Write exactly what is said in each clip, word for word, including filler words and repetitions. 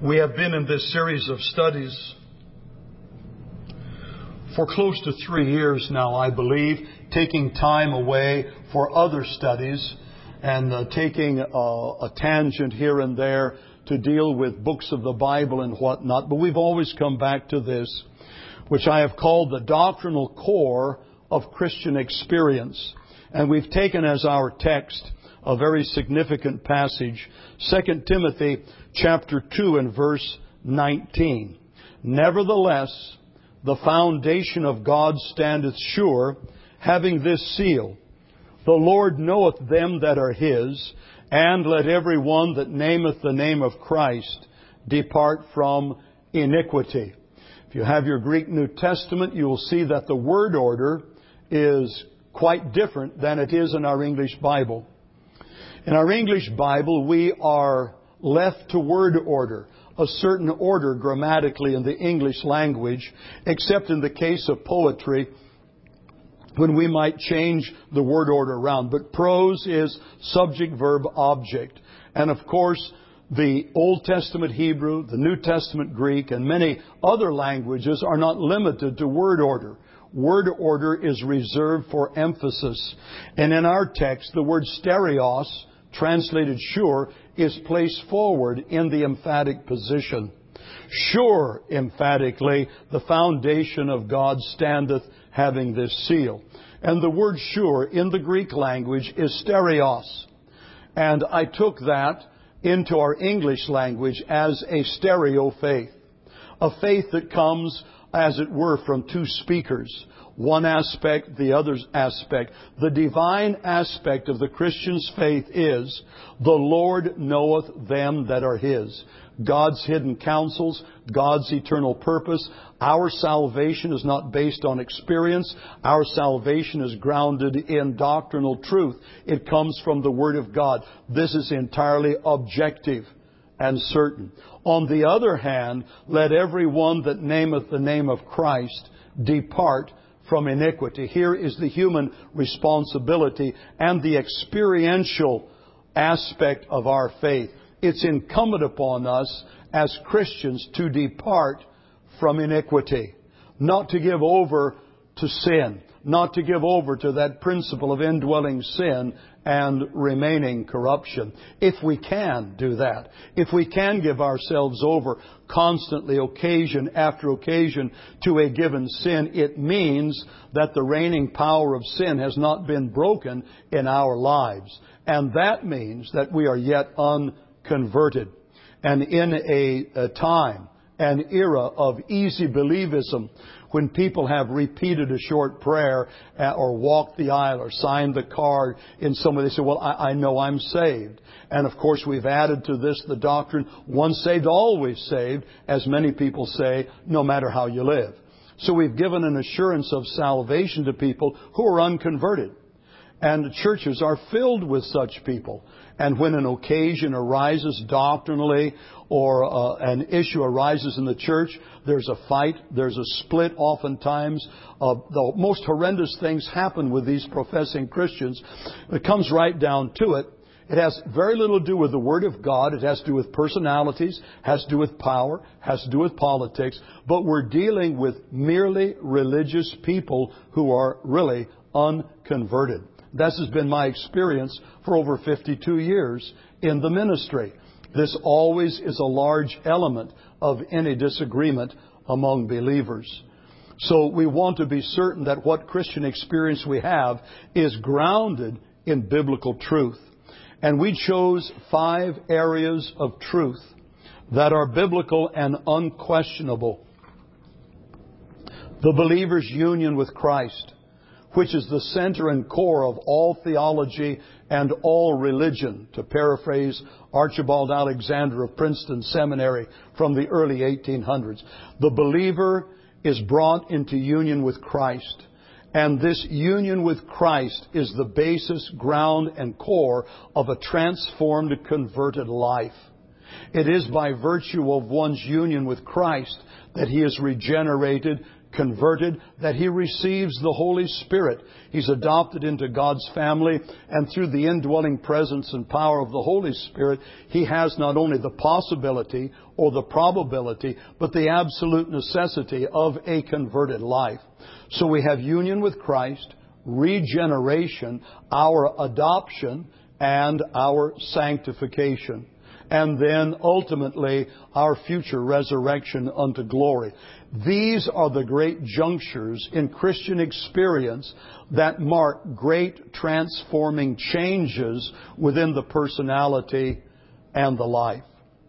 We have been in this series of studies for close to three years now, I believe, taking time away for other studies and uh, taking uh, a tangent here and there to deal with books of the Bible and whatnot. But we've always come back to this, which I have called the doctrinal core of Christian experience. And we've taken as our text a very significant passage, Second Timothy chapter two and verse nineteen. Nevertheless, the foundation of God standeth sure, having this seal: The Lord knoweth them that are His, and let every one that nameth the name of Christ depart from iniquity. If you have your Greek New Testament, you will see that the word order is quite different than it is in our English Bible. In our English Bible, we are left to word order, a certain order grammatically in the English language, except in the case of poetry, when we might change the word order around. But prose is subject, verb, object. And of course, the Old Testament Hebrew, the New Testament Greek, and many other languages are not limited to word order. Word order is reserved for emphasis. And in our text, the word stereos, translated sure, is placed forward in the emphatic position. Sure, emphatically, the foundation of God standeth, having this seal. And the word sure in the Greek language is stereos. And I took that into our English language as a stereo faith. A faith that comes, as it were, from two speakers. One aspect, the other aspect. The divine aspect of the Christian's faith is, the Lord knoweth them that are His. God's hidden counsels, God's eternal purpose. Our salvation is not based on experience. Our salvation is grounded in doctrinal truth. It comes from the Word of God. This is entirely objective and certain. On the other hand, let every one that nameth the name of Christ depart from iniquity. Here is the human responsibility and the experiential aspect of our faith. It's incumbent upon us as Christians to depart from iniquity, not to give over to sin, not to give over to that principle of indwelling sin and remaining corruption. If we can do that, if we can give ourselves over constantly, occasion after occasion, to a given sin, it means that the reigning power of sin has not been broken in our lives. And that means that we are yet unconverted. And in a, a time, an era of easy believism, when people have repeated a short prayer or walked the aisle or signed the card in some way, they say, well, I, I know I'm saved. And of course, we've added to this the doctrine, once saved, always saved, as many people say, no matter how you live. So we've given an assurance of salvation to people who are unconverted. And churches are filled with such people. And when an occasion arises doctrinally or uh, an issue arises in the church, there's a fight, there's a split oftentimes. Uh, the most horrendous things happen with these professing Christians. It comes right down to it. It has very little to do with the Word of God. It has to do with personalities, has to do with power, has to do with politics. But we're dealing with merely religious people who are really unconverted. This has been my experience for over fifty-two years in the ministry. This always is a large element of any disagreement among believers. So we want to be certain that what Christian experience we have is grounded in biblical truth. And we chose five areas of truth that are biblical and unquestionable. The believer's union with Christ, which is the center and core of all theology and all religion, to paraphrase Archibald Alexander of Princeton Seminary from the early eighteen hundreds. The believer is brought into union with Christ. And this union with Christ is the basis, ground, and core of a transformed, converted life. It is by virtue of one's union with Christ that he is regenerated, converted, that he receives the Holy Spirit. He's adopted into God's family, and through the indwelling presence and power of the Holy Spirit, he has not only the possibility or the probability, but the absolute necessity of a converted life. So we have union with Christ, regeneration, our adoption, and our sanctification. And then ultimately our future resurrection unto glory. These are the great junctures in Christian experience that mark great transforming changes within the personality and the life.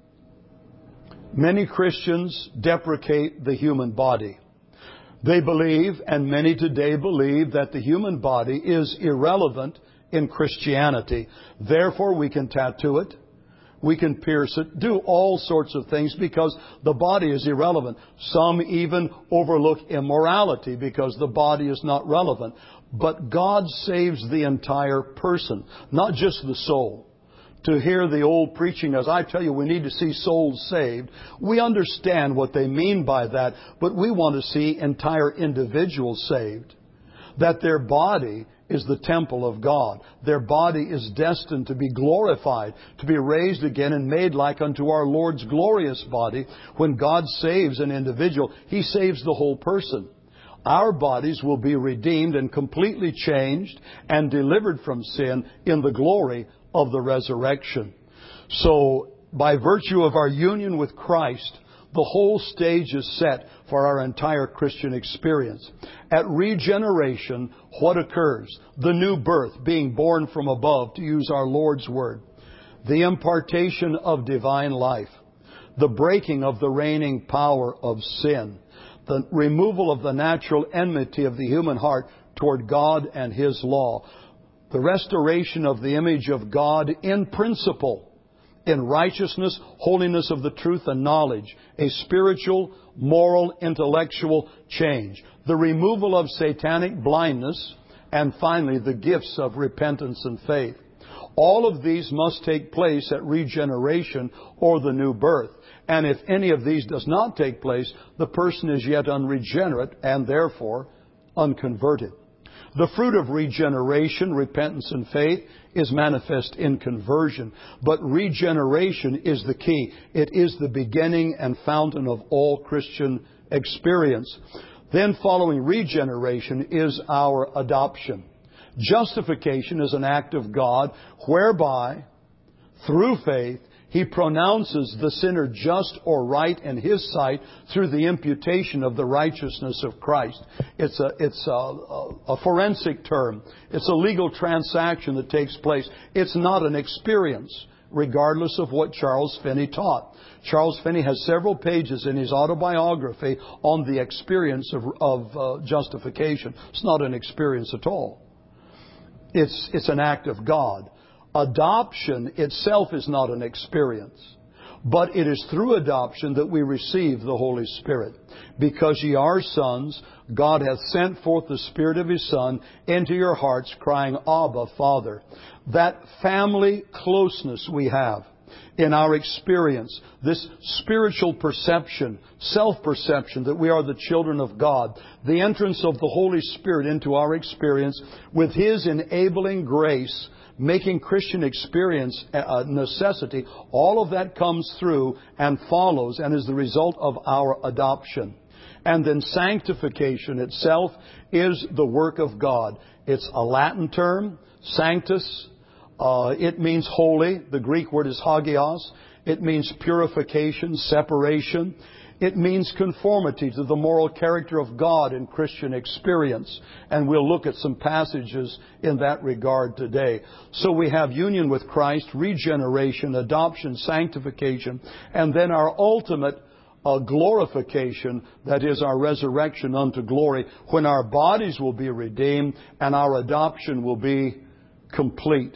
Many Christians deprecate the human body. They believe, and many today believe, that the human body is irrelevant in Christianity. Therefore, we can tattoo it. We can pierce it, do all sorts of things because the body is irrelevant. Some even overlook immorality because the body is not relevant. But God saves the entire person, not just the soul. To hear the old preaching, as I tell you, we need to see souls saved. We understand what they mean by that, but we want to see entire individuals saved. That their body is the temple of God. Their body is destined to be glorified, to be raised again and made like unto our Lord's glorious body. When God saves an individual, He saves the whole person. Our bodies will be redeemed and completely changed and delivered from sin in the glory of the resurrection. So, by virtue of our union with Christ, the whole stage is set for our entire Christian experience. At regeneration, what occurs? The new birth, being born from above, to use our Lord's word. The impartation of divine life. The breaking of the reigning power of sin. The removal of the natural enmity of the human heart toward God and His law. The restoration of the image of God in principle, in righteousness, holiness of the truth and knowledge, a spiritual, moral, intellectual change, the removal of satanic blindness, and finally the gifts of repentance and faith. All of these must take place at regeneration or the new birth. And if any of these does not take place, the person is yet unregenerate and therefore unconverted. The fruit of regeneration, repentance and faith, is manifest in conversion. But regeneration is the key. It is the beginning and fountain of all Christian experience. Then following regeneration is our adoption. Justification is an act of God whereby, through faith, He pronounces the sinner just or right in His sight through the imputation of the righteousness of Christ. It's a, it's a, a, a forensic term. It's a legal transaction that takes place. It's not an experience, regardless of what Charles Finney taught. Charles Finney has several pages in his autobiography on the experience of, of uh, justification. It's not an experience at all. It's, it's an act of God. Adoption itself is not an experience, but it is through adoption that we receive the Holy Spirit. Because ye are sons, God hath sent forth the Spirit of His Son into your hearts, crying, Abba, Father. That family closeness we have in our experience, this spiritual perception, self-perception that we are the children of God, the entrance of the Holy Spirit into our experience with His enabling grace, making Christian experience a necessity, all of that comes through and follows and is the result of our adoption. And then sanctification itself is the work of God. It's a Latin term, sanctus. Uh, it means holy. The Greek word is hagios. It means purification, separation. It means conformity to the moral character of God in Christian experience. And we'll look at some passages in that regard today. So we have union with Christ, regeneration, adoption, sanctification, and then our ultimate uh, glorification, that is our resurrection unto glory, when our bodies will be redeemed and our adoption will be complete.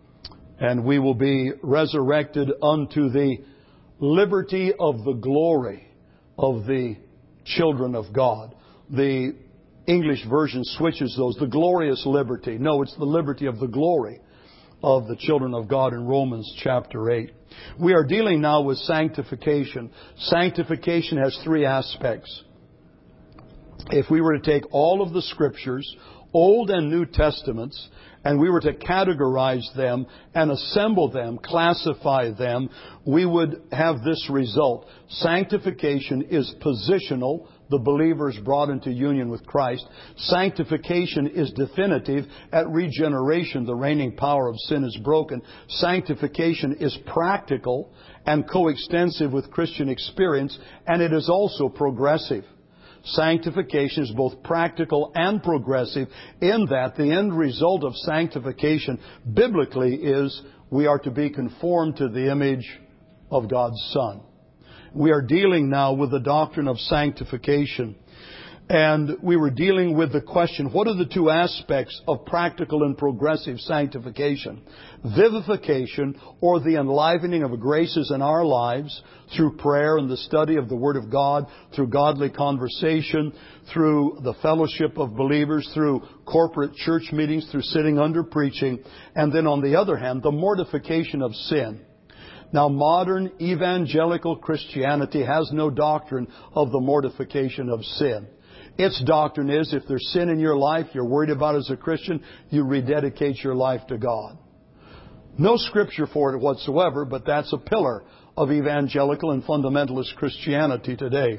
And we will be resurrected unto the liberty of the glory of the children of God. The English version switches those. The glorious liberty. No, it's the liberty of the glory of the children of God in Romans chapter eight. We are dealing now with sanctification. Sanctification has three aspects. if we were to take all of the Scriptures, Old and New Testaments, and we were to categorize them and assemble them, classify them, we would have this result. Sanctification is positional. The believer is brought into union with Christ. Sanctification is definitive. At regeneration, the reigning power of sin is broken. Sanctification is practical and coextensive with Christian experience, and it is also progressive. Sanctification is both practical and progressive in that the end result of sanctification biblically is we are to be conformed to the image of God's Son. We are dealing now with the doctrine of sanctification. And we were dealing with the question, what are the two aspects of practical and progressive sanctification? Vivification, or the enlivening of graces in our lives through prayer and the study of the Word of God, through godly conversation, through the fellowship of believers, through corporate church meetings, through sitting under preaching. And then on the other hand, the mortification of sin. Now, modern evangelical Christianity has no doctrine of the mortification of sin. Its doctrine is if there's sin in your life you're worried about as a Christian, you rededicate your life to God. No scripture for it whatsoever, but that's a pillar of evangelical and fundamentalist Christianity today.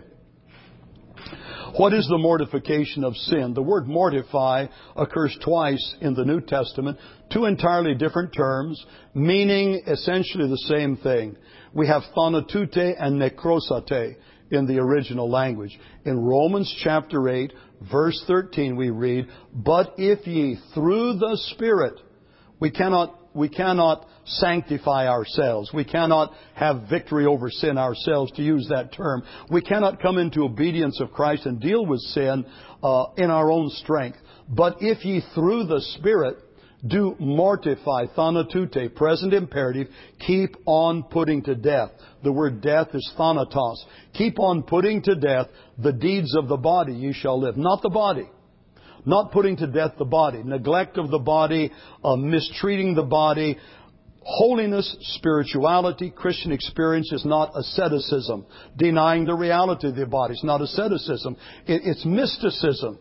What is the mortification of sin? The word mortify occurs twice in the New Testament, two entirely different terms, meaning essentially the same thing. We have thanatute and nekrosate in the original language. In Romans chapter eight, verse thirteen, we read, "But if ye through the Spirit," we cannot We cannot sanctify ourselves. We cannot have victory over sin ourselves, to use that term. We cannot come into obedience of Christ and deal with sin uh, in our own strength. "But if ye through the Spirit do mortify," thanatute, present imperative, keep on putting to death. The word death is thanatos. Keep on putting to death the deeds of the body, ye shall live. Not the body. Not putting to death the body. Neglect of the body, uh, mistreating the body. Holiness, spirituality, Christian experience is not asceticism. Denying the reality of the body is not asceticism. It, it's mysticism.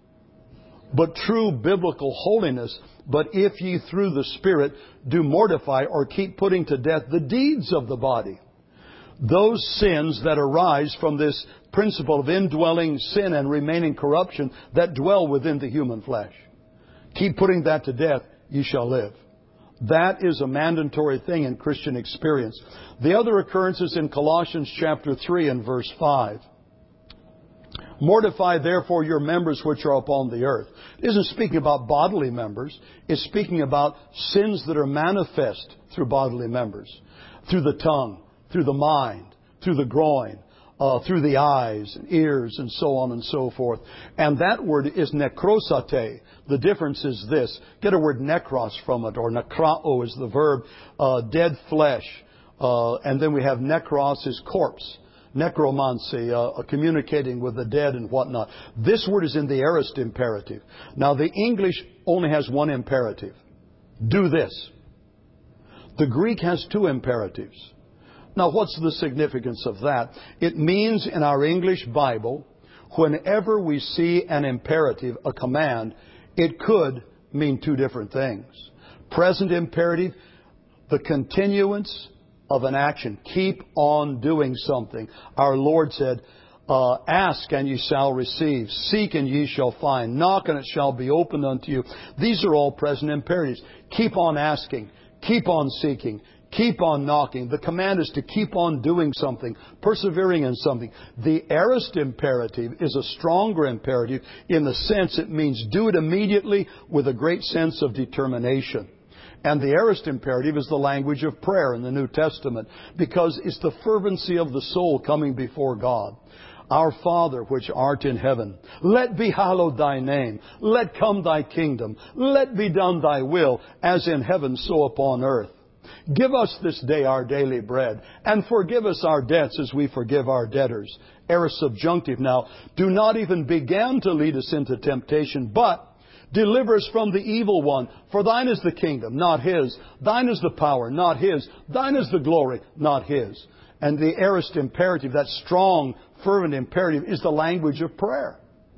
But true biblical holiness. "But if ye through the Spirit do mortify," or keep putting to death the deeds of the body. Those sins that arise from this principle of indwelling sin and remaining corruption that dwell within the human flesh. Keep putting that to death, ye shall live. That is a mandatory thing in Christian experience. The other occurrence is in Colossians chapter three and verse five. "Mortify therefore your members which are upon the earth." It isn't speaking about bodily members. It's speaking about sins that are manifest through bodily members. Through the tongue, through the mind, through the groin, uh, through the eyes and ears, and so on and so forth. And that word is nekrosate. The difference is this. Get a word nekros from it, or nekrao is the verb, uh, dead flesh. Uh, and then we have nekros is corpse. Necromancy, uh, communicating with the dead and whatnot. This word is in the aorist imperative. Now, the English only has one imperative. Do this. The Greek has two imperatives. Now, what's the significance of that? It means in our English Bible, whenever we see an imperative, a command, it could mean two different things. Present imperative, the continuance of an action. Keep on doing something. Our Lord said, uh, "Ask and ye shall receive. Seek and ye shall find. Knock and it shall be opened unto you." These are all present imperatives. Keep on asking. Keep on seeking. Keep on knocking. The command is to keep on doing something, persevering in something. The aorist imperative is a stronger imperative in the sense it means do it immediately with a great sense of determination. And the aorist imperative is the language of prayer in the New Testament, because it's the fervency of the soul coming before God. "Our Father which art in heaven, let be hallowed thy name. Let come thy kingdom. Let be done thy will, as in heaven so upon earth. Give us this day our daily bread, and forgive us our debts as we forgive our debtors." Aorist subjunctive now. "Do not even begin to lead us into temptation, but deliver us from the evil one. For thine is the kingdom, not his. Thine is the power, not his. Thine is the glory, not his." And the aorist imperative, that strong, fervent imperative, is the language of prayer.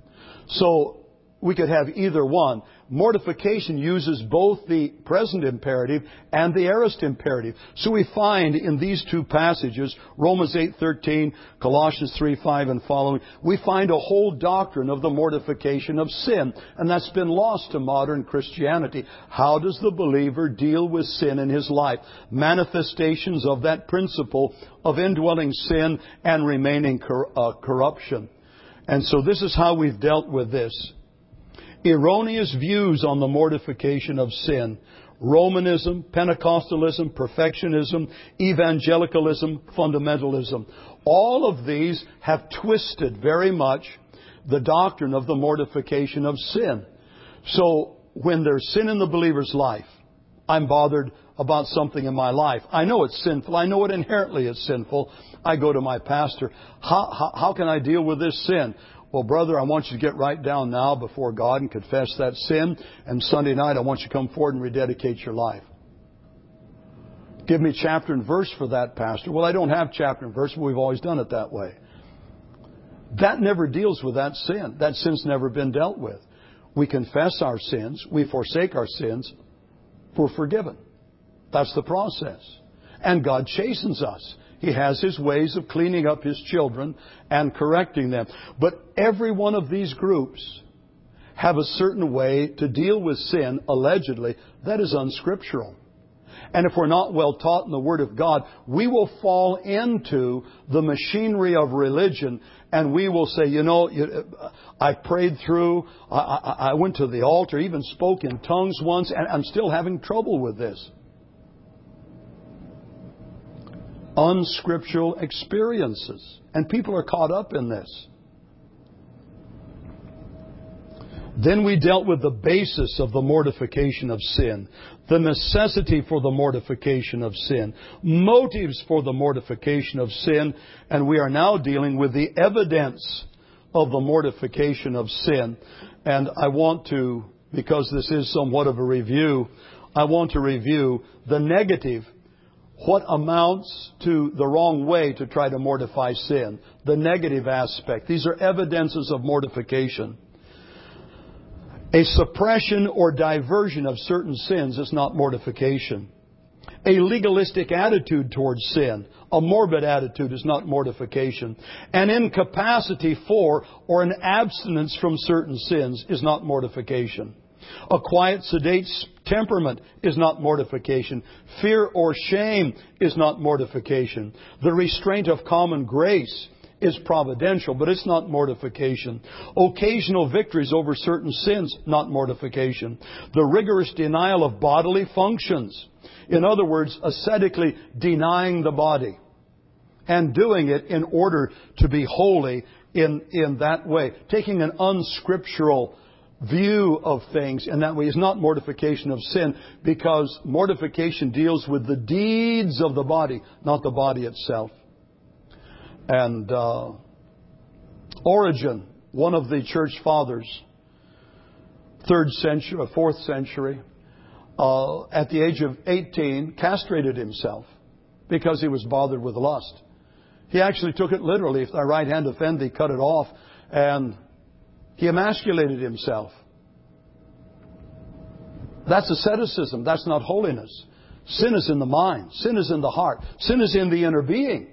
So we could have either one. Mortification uses both the present imperative and the aorist imperative. So we find in these two passages, Romans eight thirteen, Colossians three five and following, we find a whole doctrine of the mortification of sin. And that's been lost to modern Christianity. How does the believer deal with sin in his life? Manifestations of that principle of indwelling sin and remaining cor- uh, corruption. And so this is how we've dealt with this. Erroneous views on the mortification of sin. Romanism, Pentecostalism, perfectionism, evangelicalism, fundamentalism. All of these have twisted very much the doctrine of the mortification of sin. So when there's sin in the believer's life, I'm bothered about something in my life. I know it's sinful. I know it inherently is sinful. I go to my pastor. How, how, how can I deal with this sin? Well, brother, I want you to get right down now before God and confess that sin. And Sunday night, I want you to come forward and rededicate your life. Give me chapter and verse for that, pastor. Well, I don't have chapter and verse, but we've always done it that way. That never deals with that sin. That sin's never been dealt with. We confess our sins. We forsake our sins. We're forgiven. That's the process. And God chastens us. He has His ways of cleaning up His children and correcting them. But every one of these groups have a certain way to deal with sin, allegedly, that is unscriptural. And if we're not well taught in the Word of God, we will fall into the machinery of religion and we will say, you know, I prayed through, I, I, I went to the altar, even spoke in tongues once, and I'm still having trouble with this. Unscriptural experiences. And people are caught up in this. Then we dealt with the basis of the mortification of sin, the necessity for the mortification of sin, motives for the mortification of sin, and we are now dealing with the evidence of the mortification of sin. And I want to, because this is somewhat of a review, I want to review the negative, what amounts to the wrong way to try to mortify sin, the negative aspect. These are evidences of mortification. A suppression or diversion of certain sins is not mortification. A legalistic attitude towards sin, a morbid attitude, is not mortification. An incapacity for or an abstinence from certain sins is not mortification. A quiet, sedate temperament is not mortification. Fear or shame is not mortification. The restraint of common grace is providential, but it's not mortification. Occasional victories over certain sins, not mortification. The rigorous denial of bodily functions. In other words, ascetically denying the body and doing it in order to be holy in, in that way. Taking an unscriptural view of things in that way is not mortification of sin, because mortification deals with the deeds of the body, not the body itself. And uh, Origen, one of the church fathers, third century, fourth century, uh, at the age of eighteen, castrated himself because he was bothered with lust. He actually took it literally. If thy right hand offend thee, cut it off. And he emasculated himself. That's asceticism. That's not holiness. Sin is in the mind. Sin is in the heart. Sin is in the inner being.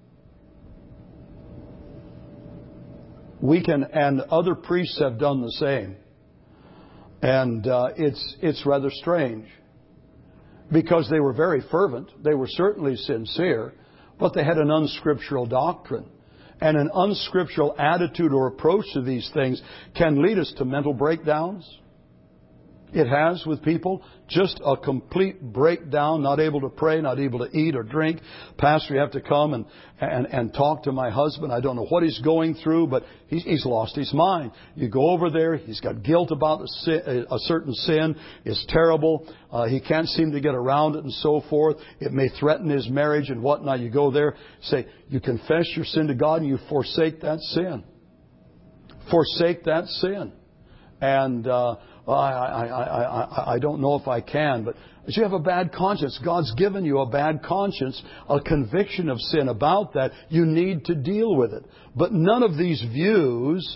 We can, and other priests have done the same. And uh, it's it's rather strange, because they were very fervent. They were certainly sincere, but they had an unscriptural doctrine. And an unscriptural attitude or approach to these things can lead us to mental breakdowns. It has with people. Just a complete breakdown, not able to pray, not able to eat or drink. Pastor, you have to come and, and, and talk to my husband. I don't know what he's going through, but he's, he's lost his mind. You go over there, he's got guilt about a, sin, a certain sin. It's terrible. Uh, he can't seem to get around it and so forth. It may threaten his marriage and whatnot. You go there, say, you confess your sin to God and you forsake that sin. Forsake that sin. And uh, I, I, I, I, I don't know if I can, but as you have a bad conscience, God's given you a bad conscience, a conviction of sin about that. You need to deal with it. But none of these views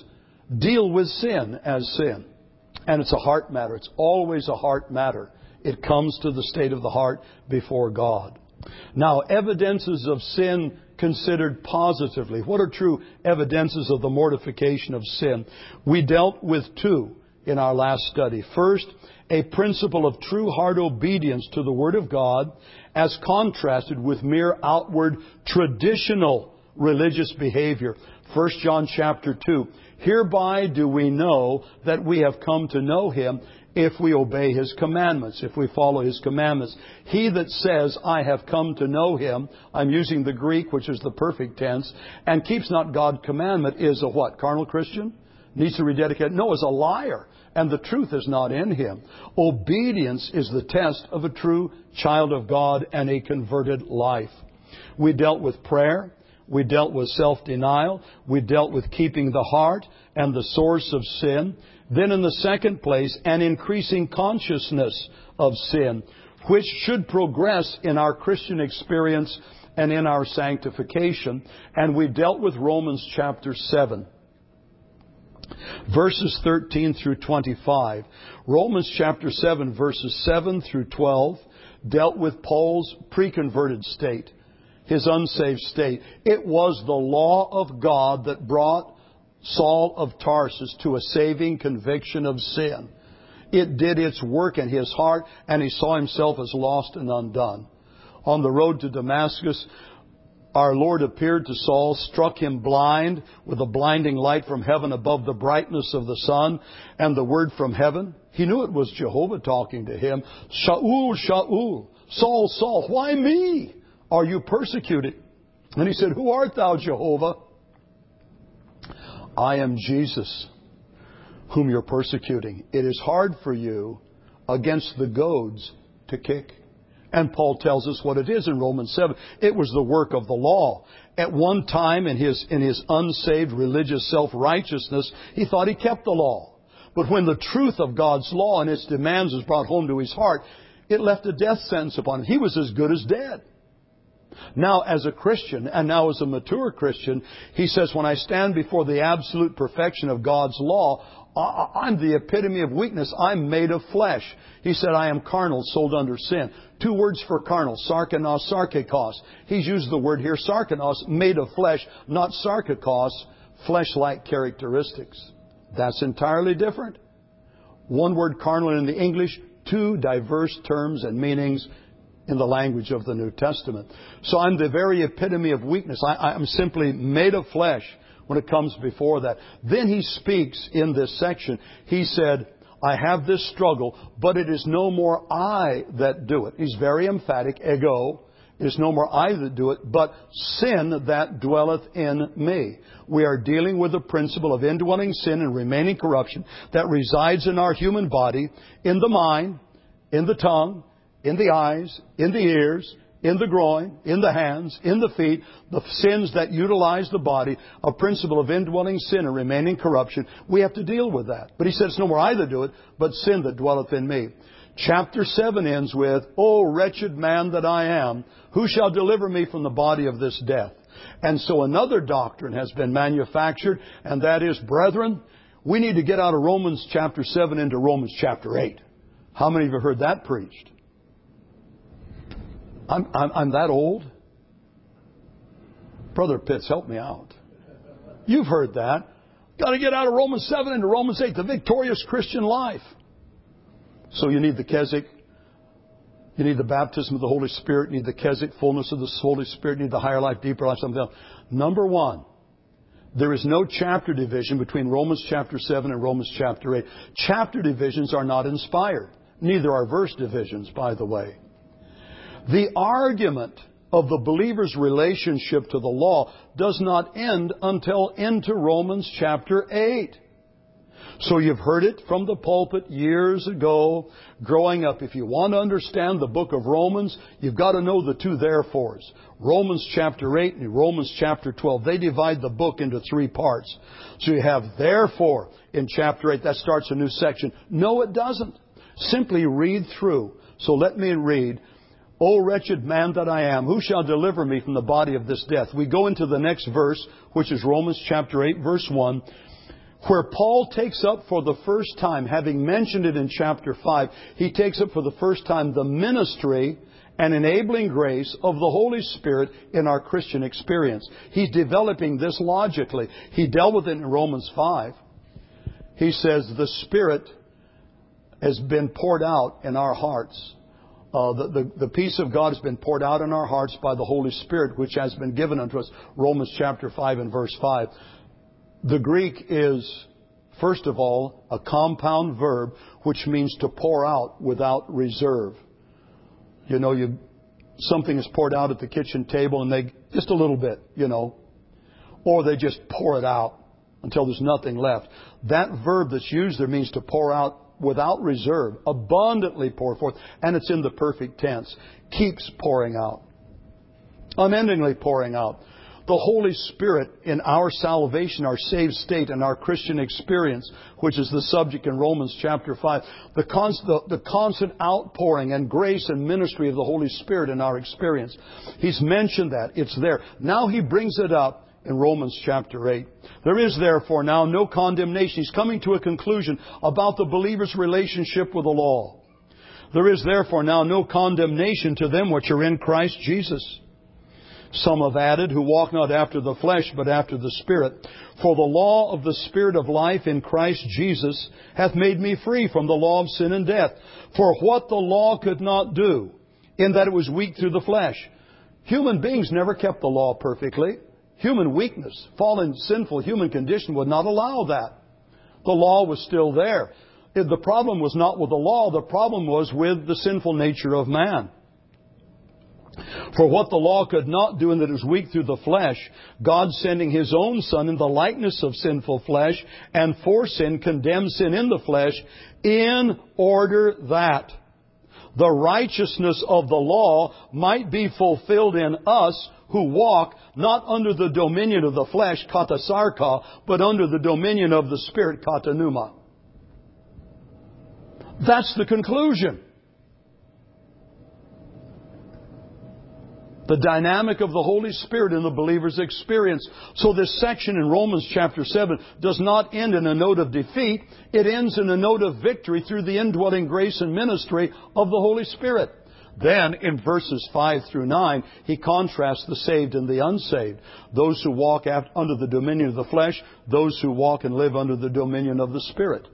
deal with sin as sin. And it's a heart matter. It's always a heart matter. It comes to the state of the heart before God. Now, evidences of sin considered positively. What are true evidences of the mortification of sin? We dealt with two in our last study. First, a principle of true heart obedience to the Word of God as contrasted with mere outward traditional religious behavior. First John chapter two. Hereby do we know that we have come to know Him if we obey His commandments, if we follow His commandments. He that says, I have come to know Him, I'm using the Greek, which is the perfect tense, and keeps not God's commandment is a what? Carnal Christian? Needs to rededicate? No, is a liar. And the truth is not in him. Obedience is the test of a true child of God and a converted life. We dealt with prayer. We dealt with self-denial. We dealt with keeping the heart and the source of sin. Then in the second place, an increasing consciousness of sin, which should progress in our Christian experience and in our sanctification. And we dealt with Romans chapter seven. Verses thirteen through twenty-five. Romans chapter seven, verses seven through twelve, dealt with Paul's pre-converted state, his unsaved state. It was the law of God that brought Saul of Tarsus to a saving conviction of sin. It did its work in his heart, and he saw himself as lost and undone. On the road to Damascus, our Lord appeared to Saul, struck him blind with a blinding light from heaven above the brightness of the sun, and the word from heaven. He knew it was Jehovah talking to him. Shaul, Shaul, Saul, Saul, why me are you persecuted? And he said, who art thou, Jehovah? I am Jesus, whom you're persecuting. It is hard for you against the goads to kick. And Paul tells us what it is in Romans seven. It was the work of the law. At one time in his, in his unsaved religious self-righteousness, he thought he kept the law. But when the truth of God's law and its demands was brought home to his heart, it left a death sentence upon him. He was as good as dead. Now, as a Christian, and now as a mature Christian, he says, when I stand before the absolute perfection of God's law, I'm the epitome of weakness. I'm made of flesh. He said, I am carnal, sold under sin. Two words for carnal, sarkanos, sarkikos. He's used the word here, sarkanos, made of flesh, not sarkikos, flesh-like characteristics. That's entirely different. One word carnal in the English, two diverse terms and meanings in the language of the New Testament. So I'm the very epitome of weakness. I, I'm simply made of flesh when it comes before that. Then he speaks in this section. He said, I have this struggle, but it is no more I that do it. He's very emphatic, ego. It is no more I that do it, but sin that dwelleth in me. We are dealing with the principle of indwelling sin and remaining corruption that resides in our human body, in the mind, in the tongue, in the eyes, in the ears, in the groin, in the hands, in the feet, the sins that utilize the body, a principle of indwelling sin and remaining corruption. We have to deal with that. But he says, it's no more I that do it, but sin that dwelleth in me. Chapter seven ends with, O wretched man that I am, who shall deliver me from the body of this death? And so another doctrine has been manufactured, and that is, brethren, we need to get out of Romans chapter seven into Romans chapter eight. How many of you have heard that preached? I'm, I'm, I'm that old? Brother Pitts, help me out. You've heard that. Got to get out of Romans seven into Romans eight, the victorious Christian life. So you need the Keswick. You need the baptism of the Holy Spirit. You need the Keswick, fullness of the Holy Spirit. You need the higher life, deeper life, something else. Number one, there is no chapter division between Romans chapter seven and Romans chapter eight. Chapter divisions are not inspired. Neither are verse divisions, by the way. The argument of the believer's relationship to the law does not end until into Romans chapter eight. So you've heard it from the pulpit years ago, growing up. If you want to understand the book of Romans, you've got to know the two therefores. Romans chapter eight and Romans chapter twelve. They divide the book into three parts. So you have therefore in chapter eight. That starts a new section. No, it doesn't. Simply read through. So let me read. O wretched man that I am, who shall deliver me from the body of this death? We go into the next verse, which is Romans chapter eight, verse one, where Paul takes up for the first time, having mentioned it in chapter five, he takes up for the first time the ministry and enabling grace of the Holy Spirit in our Christian experience. He's developing this logically. He dealt with it in Romans five. He says the Spirit has been poured out in our hearts. Uh, the, the, the peace of God has been poured out in our hearts by the Holy Spirit, which has been given unto us. Romans chapter five and verse five. The Greek is, first of all, a compound verb, which means to pour out without reserve. You know, you something is poured out at the kitchen table and they, just a little bit, you know, or they just pour it out until there's nothing left. That verb that's used there means to pour out without reserve, abundantly pour forth, and it's in the perfect tense. Keeps pouring out. Unendingly pouring out. The Holy Spirit in our salvation, our saved state, and our Christian experience, which is the subject in Romans chapter five, the constant, the constant outpouring and grace and ministry of the Holy Spirit in our experience. He's mentioned that. It's there. Now he brings it up in Romans chapter eight. There is therefore now no condemnation. He's coming to a conclusion about the believer's relationship with the law. There is therefore now no condemnation to them which are in Christ Jesus. Some have added, who walk not after the flesh, but after the Spirit. For the law of the Spirit of life in Christ Jesus hath made me free from the law of sin and death. For what the law could not do, in that it was weak through the flesh. Human beings never kept the law perfectly. Human weakness, fallen, sinful human condition would not allow that. The law was still there. The problem was not with the law. The problem was with the sinful nature of man. For what the law could not do, in that it was weak through the flesh, God sending His own Son in the likeness of sinful flesh, and for sin condemned sin in the flesh, in order that the righteousness of the law might be fulfilled in us who walk not under the dominion of the flesh, katasarka, but under the dominion of the Spirit, katanuma. That's the conclusion. The dynamic of the Holy Spirit in the believer's experience. So this section in Romans chapter seven does not end in a note of defeat. It ends in a note of victory through the indwelling grace and ministry of the Holy Spirit. Then, in verses five through nine, he contrasts the saved and the unsaved. Those who walk under the dominion of the flesh, those who walk and live under the dominion of the Spirit.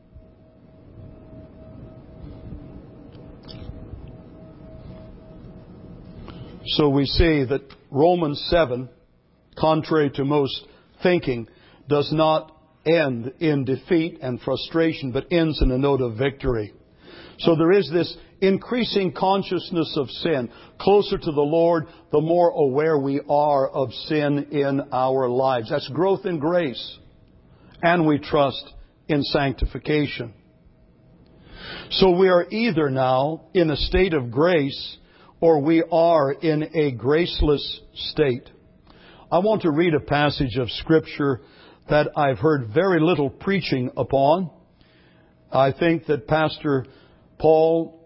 So we see that Romans seven, contrary to most thinking, does not end in defeat and frustration, but ends in a note of victory. So there is this increasing consciousness of sin. Closer to the Lord, the more aware we are of sin in our lives. That's growth in grace. And we trust in sanctification. So we are either now in a state of grace, or we are in a graceless state. I want to read a passage of Scripture that I've heard very little preaching upon. I think that Pastor Paul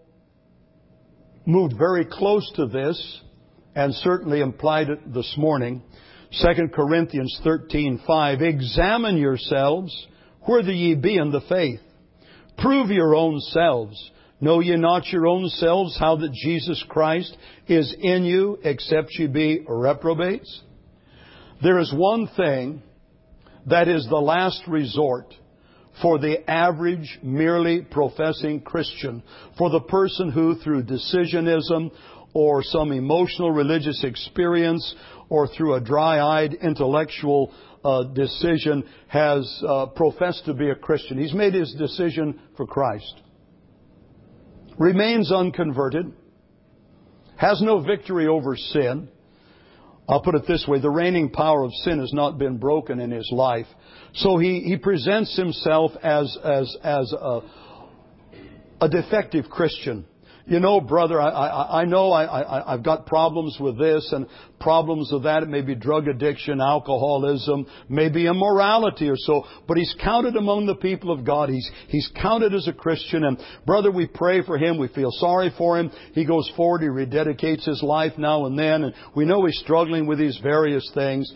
moved very close to this and certainly implied it this morning. Second Corinthians thirteen five. Examine yourselves whether ye be in the faith. Prove your own selves. Know ye not your own selves how that Jesus Christ is in you, except ye be reprobates? There is one thing that is the last resort for the average, merely professing Christian, for the person who, through decisionism or some emotional religious experience or through a dry-eyed intellectual uh, decision, has uh, professed to be a Christian. He's made his decision for Christ. Remains unconverted, has no victory over sin. I'll put it this way, the reigning power of sin has not been broken in his life. So he, he presents himself as, as, as a, a defective Christian. You know, brother, I, I, I know I, I, I've got problems with this and problems with that. It may be drug addiction, alcoholism, maybe immorality or so. But he's counted among the people of God. He's, he's counted as a Christian. And brother, we pray for him. We feel sorry for him. He goes forward. He rededicates his life now and then. And we know he's struggling with these various things.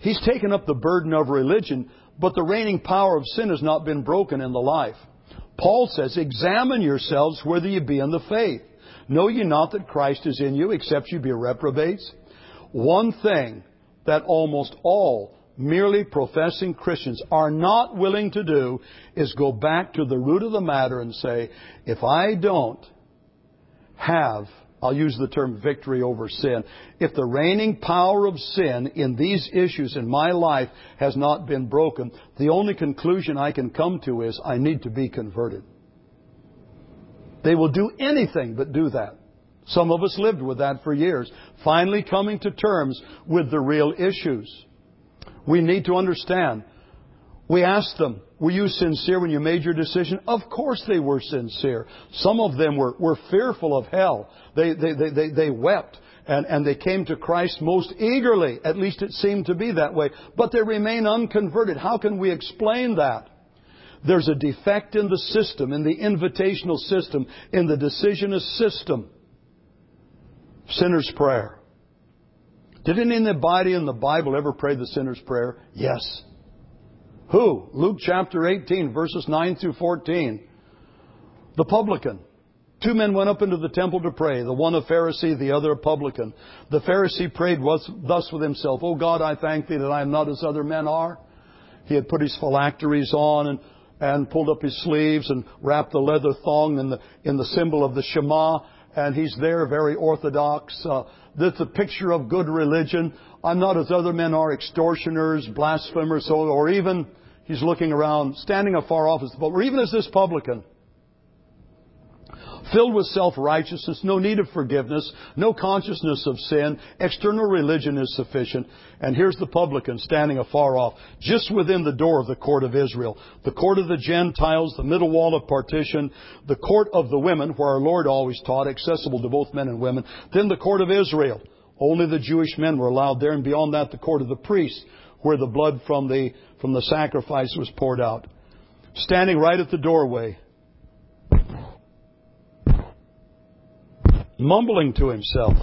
He's taken up the burden of religion, but the reigning power of sin has not been broken in the life. Paul says, examine yourselves whether you be in the faith. Know ye not that Christ is in you, except you be reprobates? One thing that almost all merely professing Christians are not willing to do is go back to the root of the matter and say, if I don't have, I'll use the term victory over sin, if the reigning power of sin in these issues in my life has not been broken, the only conclusion I can come to is I need to be converted. They will do anything but do that. Some of us lived with that for years, finally coming to terms with the real issues. We need to understand. We asked them, were you sincere when you made your decision? Of course they were sincere. Some of them were, were fearful of hell. They, they, they, they, they wept and, and they came to Christ most eagerly. At least it seemed to be that way. But they remain unconverted. How can we explain that? There's a defect in the system, in the invitational system, in the decisionist system. Sinner's prayer. Did anybody in the Bible ever pray the sinner's prayer? Yes. Who? Luke chapter eighteen, verses nine through fourteen. The publican. Two men went up into the temple to pray, the one a Pharisee, the other a publican. The Pharisee prayed thus with himself, O God, I thank Thee that I am not as other men are. He had put his phylacteries on and, and pulled up his sleeves and wrapped the leather thong in the, in the symbol of the Shema. And he's there, very orthodox. Uh, that's a picture of good religion. I'm not as other men are, extortioners, blasphemers, or even, he's looking around, standing afar off, or even as this publican. Filled with self-righteousness, no need of forgiveness, no consciousness of sin, external religion is sufficient. And here's the publican standing afar off, just within the door of the court of Israel. The court of the Gentiles, the middle wall of partition, the court of the women, where our Lord always taught, accessible to both men and women. Then the court of Israel. Only the Jewish men were allowed there, and beyond that the court of the priests, where the blood from the, from the sacrifice was poured out. Standing right at the doorway, mumbling to himself.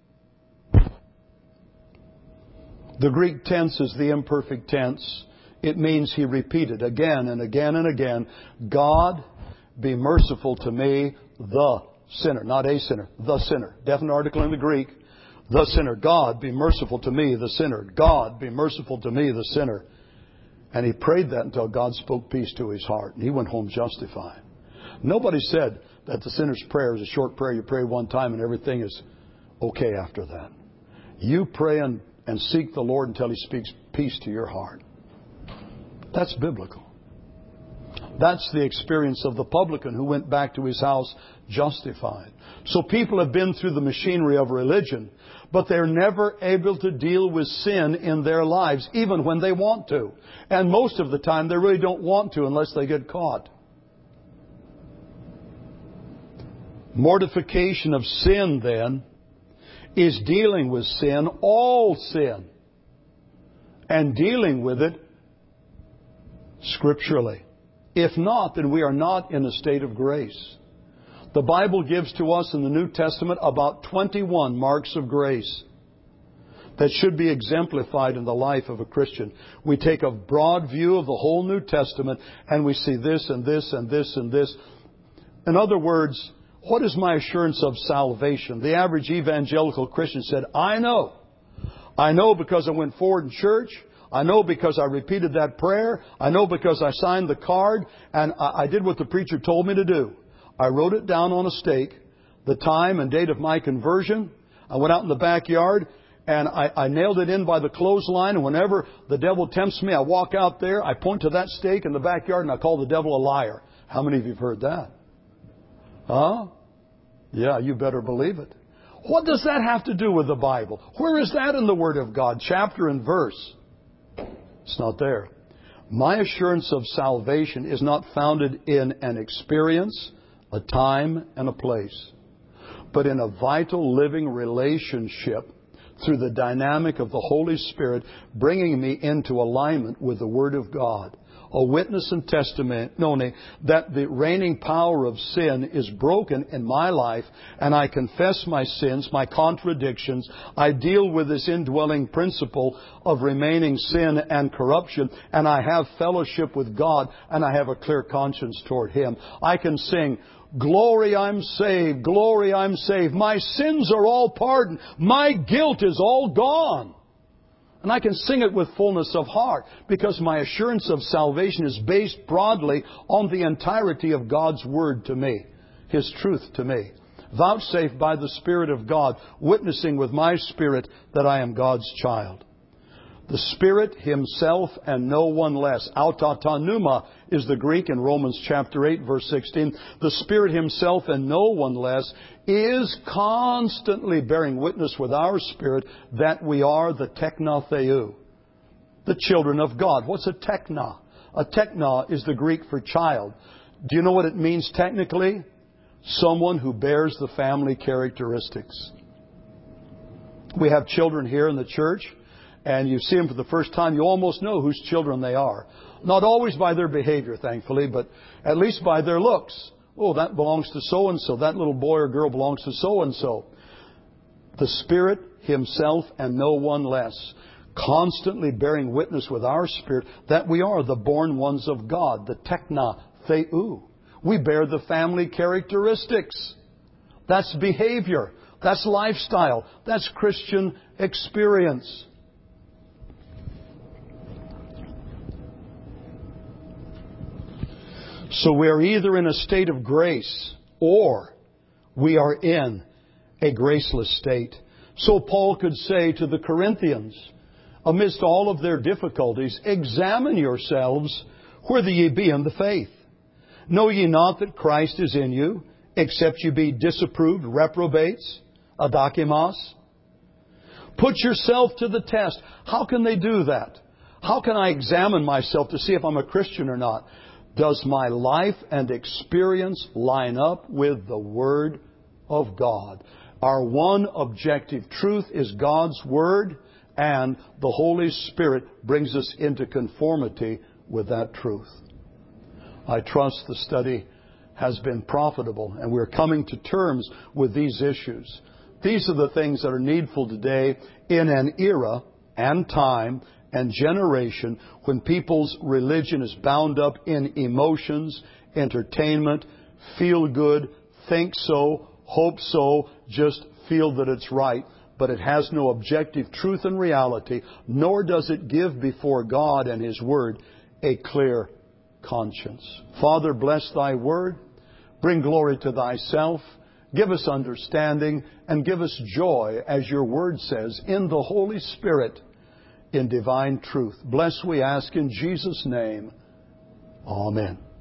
The Greek tense is the imperfect tense. It means he repeated again and again and again, God, be merciful to me, the sinner. Not a sinner, the sinner. Definite article in the Greek. The sinner. God, be merciful to me, the sinner. God, be merciful to me, the sinner. And he prayed that until God spoke peace to his heart. And he went home justified. Nobody said that the sinner's prayer is a short prayer. You pray one time and everything is okay after that. You pray and, and seek the Lord until He speaks peace to your heart. That's biblical. That's the experience of the publican who went back to his house justified. So people have been through the machinery of religion, but they're never able to deal with sin in their lives, even when they want to. And most of the time they really don't want to unless they get caught. Mortification of sin, then, is dealing with sin, all sin, and dealing with it scripturally. If not, then we are not in a state of grace. The Bible gives to us in the New Testament about twenty-one marks of grace that should be exemplified in the life of a Christian. We take a broad view of the whole New Testament and we see this and this and this and this. In other words, what is my assurance of salvation? The average evangelical Christian said, I know. I know because I went forward in church. I know because I repeated that prayer. I know because I signed the card and I did what the preacher told me to do. I wrote it down on a stake, the time and date of my conversion. I went out in the backyard and I, I nailed it in by the clothesline. And whenever the devil tempts me, I walk out there, I point to that stake in the backyard and I call the devil a liar. How many of you have heard that? Huh? Yeah, you better believe it. What does that have to do with the Bible? Where is that in the Word of God? Chapter and verse. It's not there. My assurance of salvation is not founded in an experience, a time, and a place, but in a vital living relationship through the dynamic of the Holy Spirit bringing me into alignment with the Word of God. a witness and testimony that the reigning power of sin is broken in my life, and I confess my sins, my contradictions. I deal with this indwelling principle of remaining sin and corruption, and I have fellowship with God, and I have a clear conscience toward Him. I can sing, "Glory, I'm saved. Glory, I'm saved. My sins are all pardoned. My guilt is all gone." And I can sing it with fullness of heart because my assurance of salvation is based broadly on the entirety of God's Word to me, His truth to me, vouchsafed by the Spirit of God, witnessing with my spirit that I am God's child. The Spirit Himself and no one less. Autata pneuma is the Greek in Romans chapter eight, verse sixteen. The Spirit Himself and no one less is constantly bearing witness with our spirit that we are the tekna theou, the children of God. What's a tekna? A tekna is the Greek for child. Do you know what it means technically? Someone who bears the family characteristics. We have children here in the church, and you see them for the first time, you almost know whose children they are. Not always by their behavior, thankfully, but at least by their looks. Oh, that belongs to so-and-so. That little boy or girl belongs to so-and-so. The Spirit Himself and no one less, constantly bearing witness with our spirit that we are the born ones of God, the tekna theou. We bear the family characteristics. That's behavior. That's lifestyle. That's Christian experience. So we are either in a state of grace or we are in a graceless state. So Paul could say to the Corinthians, amidst all of their difficulties, examine yourselves whether ye be in the faith. Know ye not that Christ is in you, except you be disapproved reprobates, adokimos? Put yourself to the test. How can they do that? How can I examine myself to see if I'm a Christian or not? Does my life and experience line up with the Word of God? Our one objective truth is God's Word, and the Holy Spirit brings us into conformity with that truth. I trust the study has been profitable, and we're coming to terms with these issues. These are the things that are needful today in an era and time and generation when people's religion is bound up in emotions, entertainment, feel good, think so, hope so, just feel that it's right. But it has no objective truth and reality, nor does it give before God and His Word a clear conscience. Father, bless Thy Word. Bring glory to Thyself. Give us understanding and give us joy, as Your Word says, in the Holy Spirit, in divine truth. Bless, we ask, in Jesus' name. Amen.